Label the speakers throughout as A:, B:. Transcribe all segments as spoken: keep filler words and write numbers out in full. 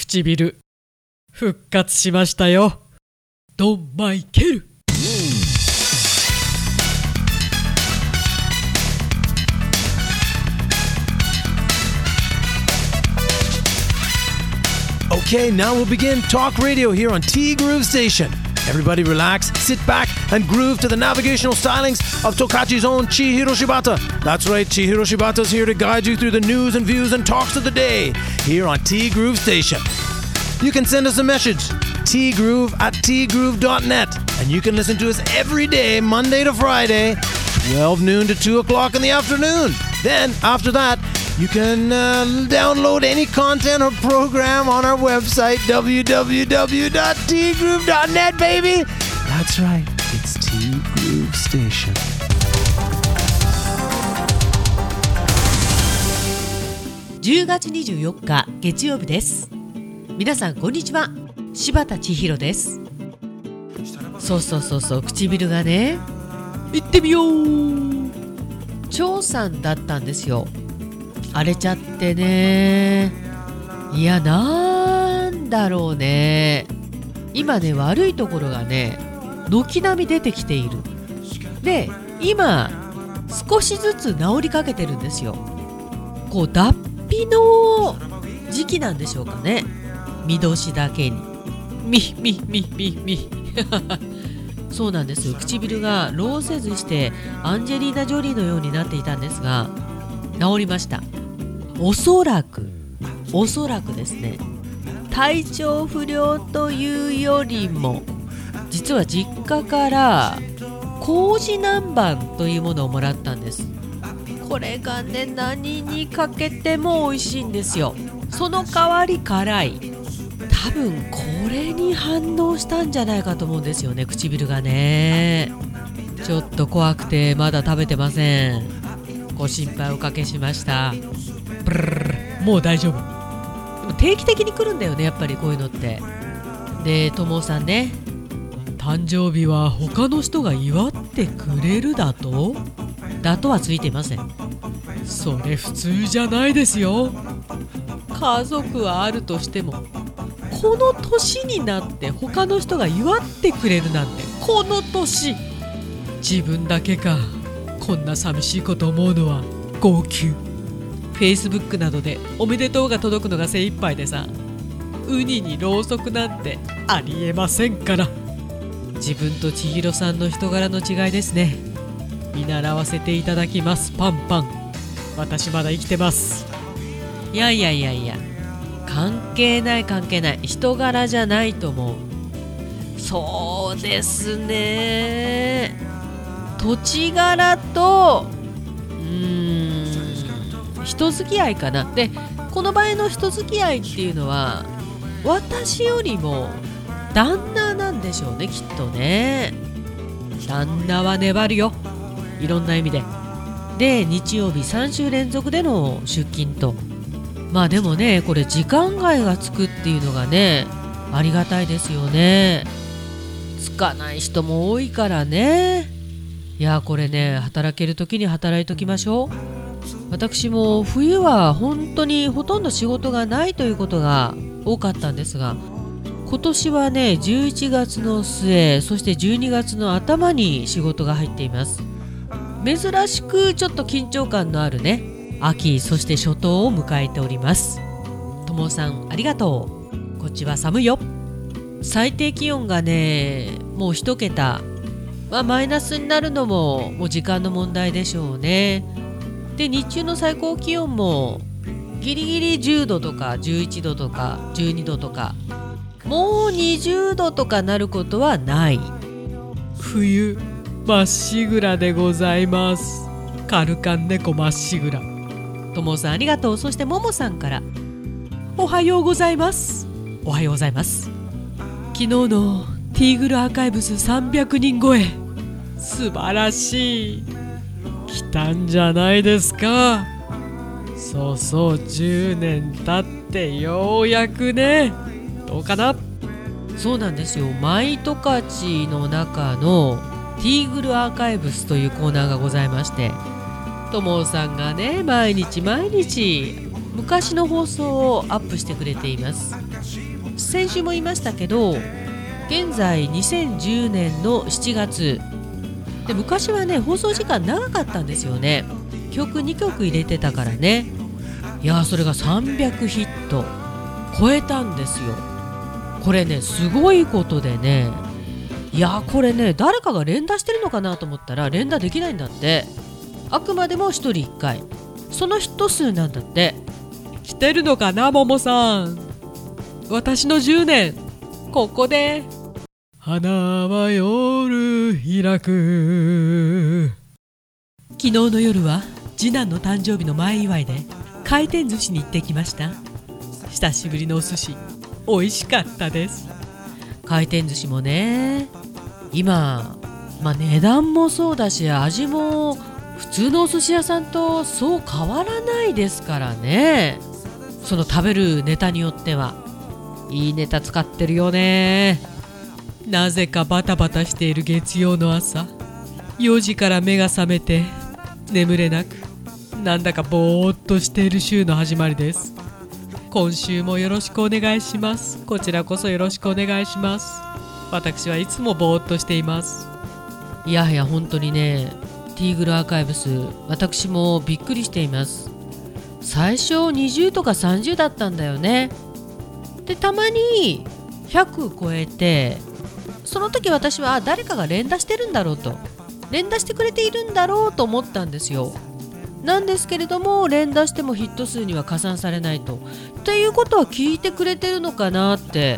A: 唇復活しましたよ。ドンマイケル。
B: Okay, now we'll begin Talk Radio here on T Groove Station. Everybody relax, sit back, and groove to the navigational stylings of Tokachi's own Chihiro Shibata. That's right, Chihiro Shibata's here to guide you through the news and views and talks of the day here on T Groove Station. You can send us a message, tgroove at tgroove dot net, and you can listen to us every day, Monday to Friday, twelve noon to two o'clock in the afternoon. Then, after that, you can uh, download any content or program on our website, w w w dot t groove dot net, baby. That's right, it's T Groove Station.
C: じゅうがつにじゅうよっか月曜日です。皆さんこんにちは、柴田千尋です。そうそうそうそう、唇がね、行ってみよう調査だったんですよ。荒れちゃってね。いや、なんだろうね。今ね、悪いところがね、軒並み出てきている。で、今少しずつ治りかけてるんですよ。こう脱皮の時期なんでしょうかね。見通しだけにみみみみみそうなんですよ。唇がローせずしてアンジェリーナ・ジョリーのようになっていたんですが、治りました。おそらくおそらくですね、体調不良というよりも、実は実家から麹南蛮というものをもらったんです。これがね、何にかけても美味しいんですよ。その代わり辛い。多分これに反応したんじゃないかと思うんですよね、唇がね。ちょっと怖くてまだ食べてません。ご心配おかけしました。ブルルル、もう大丈夫。でも定期的に来るんだよね、やっぱりこういうのって。で、ともさんね、誕生日は他の人が祝ってくれるだとだとはついていません。それ普通じゃないですよ。家族はあるとしても、この年になって他の人が祝ってくれるなんて、この年自分だけか。こんな寂しいこと思うのは号泣。 Facebook などでおめでとうが届くのが精一杯でさ、ウニにろうそくなんてありえませんから。自分と千尋さんの人柄の違いですね。見習わせていただきます。パンパン。私まだ生きてます。いやいやいやいや、関係ない関係ない、人柄じゃないと思う。そうですね、土地柄とうーん人付き合いかな。で、この場合の人付き合いっていうのは、私よりも旦那なんでしょうね、きっとね。旦那は粘るよ、いろんな意味で。で、日曜日さん週連続での出勤と。まあでもね、これ時間外がつくっていうのがね、ありがたいですよね。つかない人も多いからね。いや、これね、働ける時に働いときましょう。私も冬は本当にほとんど仕事がないということが多かったんですが、今年はね、じゅういちがつの末、そしてじゅうにがつの頭に仕事が入っています。珍しくちょっと緊張感のあるね、秋、そして初冬を迎えております。ともさんありがとう。こっちは寒いよ。最低気温がね、もう一桁、まあ、マイナスになるのももう時間の問題でしょうね。で、日中の最高気温もギリギリじゅうどとかじゅういちどとかじゅうにどとか、もうにじゅうどとかなることはない。冬まっしぐらでございます。カルカン猫まっしぐら。ともさんありがとう。そしてももさんからおはようございます。おはようございます。昨日のティーグルアーカイブスさんびゃくにん超え、素晴らしい。来たんじゃないですか。そうそう、じゅうねん経ってようやくね。どうかな。そうなんですよ。マイトカチの中のティーグルアーカイブスというコーナーがございまして、ともさんがね、毎日毎日昔の放送をアップしてくれています。 先週も言いましたけど、現在にせんじゅうねんのしちがつで、昔はね放送時間長かったんですよね。曲にきょく入れてたからね。いやー、それがさんびゃくヒット超えたんですよ。これねすごいことでね、いやーこれね誰かが連打してるのかなと思ったら連打できないんだって。あくまでもひとりいっかい、そのヒット数なんだって。
A: 来てるのかな、ももさん。私のじゅうねん、ここで花は夜開く。
C: 昨日の夜は次男の誕生日の前祝いで回転寿司に行ってきました。
A: 久しぶりのお寿司、美味しかったです。
C: 回転寿司もね、今、まあ、値段もそうだし味も普通のお寿司屋さんとそう変わらないですからね。その食べるネタによってはいいネタ使ってるよね。
A: なぜかバタバタしている月曜の朝、よじから目が覚めて眠れなく、なんだかぼーっとしている週の始まりです。今週もよろしくお願いします。こちらこそよろしくお願いします。私はいつもぼーっとしています。
C: いやいや本当にね、ティーグルアーカイブス、私もびっくりしています。最初にじゅうとかさんじゅうだったんだよね。でたまにひゃく超えて、その時私は誰かが連打してるんだろうと、連打してくれているんだろうと思ったんですよ。なんですけれども連打してもヒット数には加算されないと。っていうことは聞いてくれてるのかなって、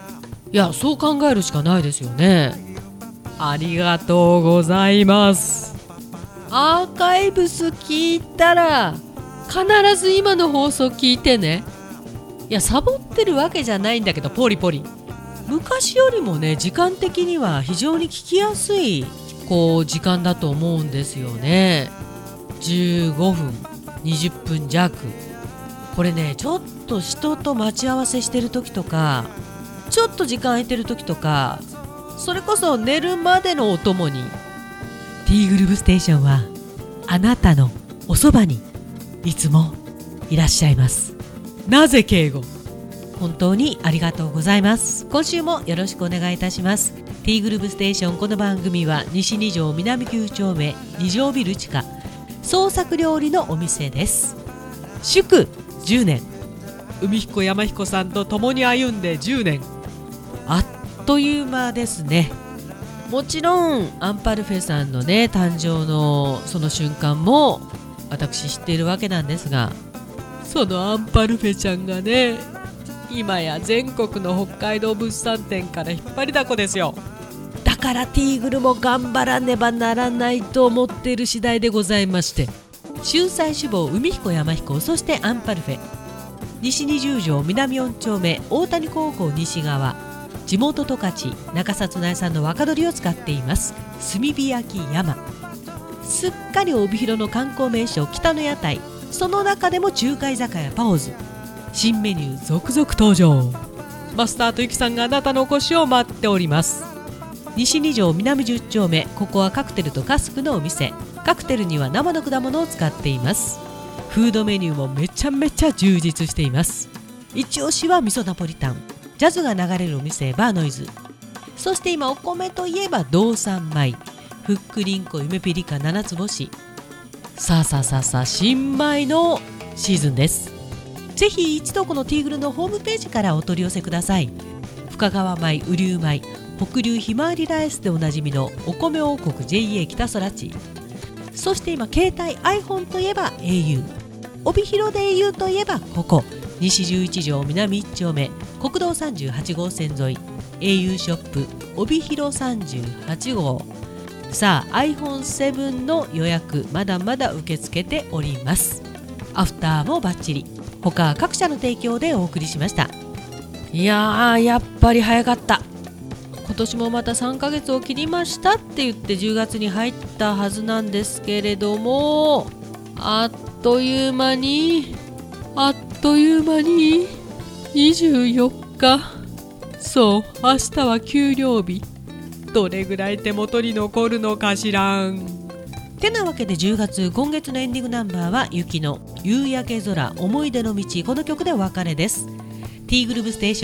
C: いやそう考えるしかないですよね。
A: ありがとうございます。
C: アーカイブス聞いたら必ず今の放送聞いてね。いやサボってるわけじゃないんだけど、ポリポリ昔よりもね時間的には非常に聞きやすいこう時間だと思うんですよね。じゅうごふんにじゅっぷん弱、これねちょっと人と待ち合わせしてる時とか、ちょっと時間空いてる時とか、それこそ寝るまでのお供に、ティーグルーブステーションはあなたのおそばにいつもいらっしゃいます。
A: なぜ敬語。
C: 本当にありがとうございます。今週もよろしくお願いいたします。ティーグルーブステーション、この番組は西に条南きゅう丁目に条ビル地下創作料理のお店です。祝じゅうねん、
A: 海彦山彦さんと共に歩んでじゅうねん。
C: あっという間ですね。もちろんアンパルフェさんのね誕生のその瞬間も私知っているわけなんですが、
A: そのアンパルフェちゃんがね、今や全国の北海道物産展から引っ張りだこですよ。
C: だからティーグルも頑張らねばならないと思っている次第でございまして、秀才志望海彦山彦、そしてアンパルフェ、西にじゅう条南よん丁目大谷高校西側、地元十勝中札内産の若鶏を使っています炭火焼き山。すっかり帯広の観光名所北の屋台、その中でも中華居酒屋パオズ、新メニュー続々登場。
A: マスターとゆきさんがあなたのお越しを待っております。
C: 西に条南じゅう丁目、ここはカクテルとカスクのお店。カクテルには生の果物を使っています。フードメニューもめちゃめちゃ充実しています。一押しは味噌ナポリタン、ジャズが流れるお店バーノイズ。そして今お米といえば道産米、ふっくりんこ夢ピリカ七つ星。さあさあさあさあ新米のシーズンです。ぜひ一度このティーグルのホームページからお取り寄せください。深川米、雨竜米、北流ひまわりライスでおなじみのお米王国 ジェイエー 北空地。そして今携帯 iPhone といえば エーユー、 帯広で エーユー といえばここ西じゅういち条南いち丁目国道さんじゅうはち号線沿い エーユー ショップ帯広さんじゅうはち号。さあ アイフォンセブン の予約まだまだ受け付けております。アフターもバッチリ、他各社の提供でお送りしました。いやーやっぱり早かった。今年もまたさんかげつを切りましたって言ってじゅうがつに入ったはずなんですけれども、あっという間にあっという間ににじゅうよっか、そう明日は給料日。
A: どれぐらい手元に残るのかしらん。
C: てなわけでじゅうがつ今月のエンディングナンバーは雪の夕焼け空思い出の道、この曲でお別れです。ティーグルーブステーション、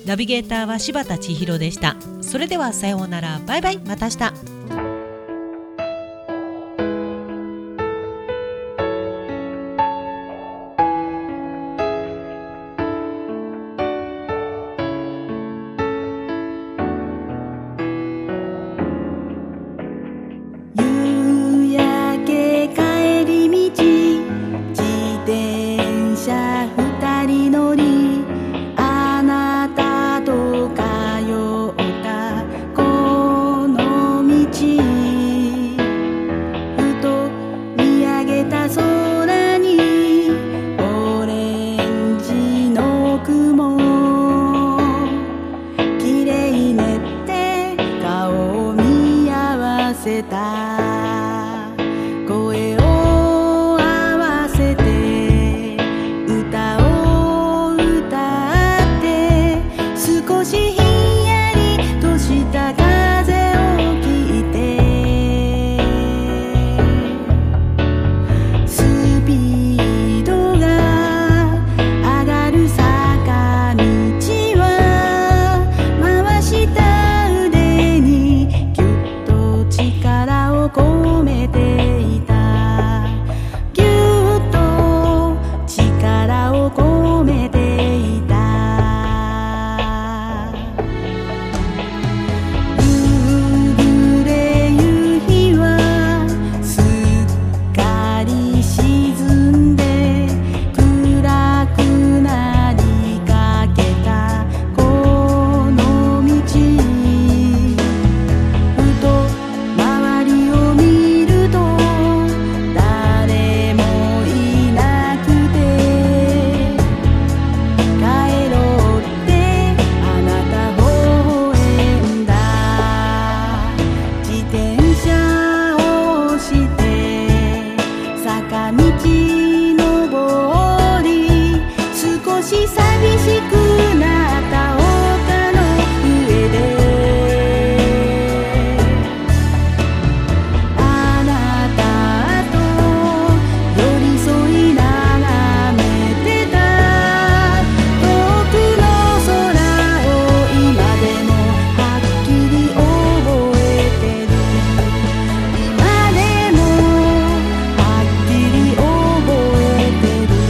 C: ナビゲーターは柴田千尋でした。それではさようなら、バイバイ、また明日。
D: 夕焼け帰り道、自転車二人乗り、あなたと通ったこの道、ふと見上げた空にオレンジの雲、きれいねって顔を見合わせた。声を合わせて歌を歌って、少しひんやりとした風を聞いて、スピードが上がる坂道は回した腕にぎゅっと力を込めていた。ぎゅっと力を込めていた。夕暮れ夕日はすっかり沈んで、暗くなりかけたこの道、ふと周りを見ると誰もいなくて、帰ろうってあなた微笑んだ。自転車を押して坂道登り、少し寂しくなった丘の上で、あなたと寄り添い眺めてた。遠くの空を今でもはっきり覚えてる。今でもはっきり覚えてる。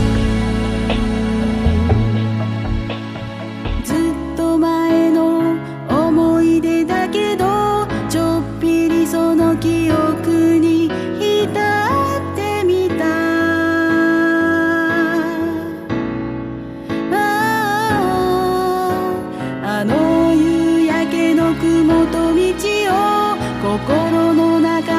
D: ずっと前の思い出だけど、ちょっぴりその記憶に浸ってみた。ああ、あの夕焼けの雲と道を心の中